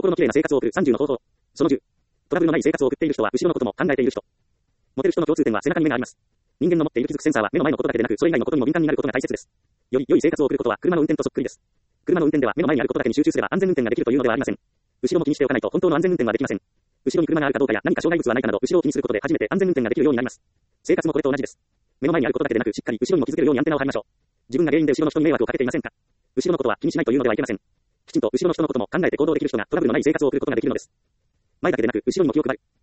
心の綺麗な生活を送る30の方法。その10。トラブルのない生活を送っている人は後ろのことも考えている人。モテる人の共通点は背中に目があります。人間の持っている気づくセンサーは目の前のことだけでなく、それ以外のことにも敏感になることが大切です。より良い生活を送ることは車の運転とそっくりです。車の運転では目の前にあることだけに集中すれば安全運転ができるというのではありません。後ろも気にしておかないと本当の安全運転はできません。後ろに車があるかどうかや何か障害物はないかなど後ろを気にすることで初めて安全運転ができるようになります。生活もこれと同じです。目の前にあることだけでなく、しっかり後ろにも気づけるようにアンテナを張りましょう。自分が原因で後ろの人に迷惑をかけていませんか？後ろのことは気にしないというのではいけません。きちんと後ろの人のことも考えて行動できる人がトラブルのない生活を送ることができるのです。前だけでなく後ろにも気を配る。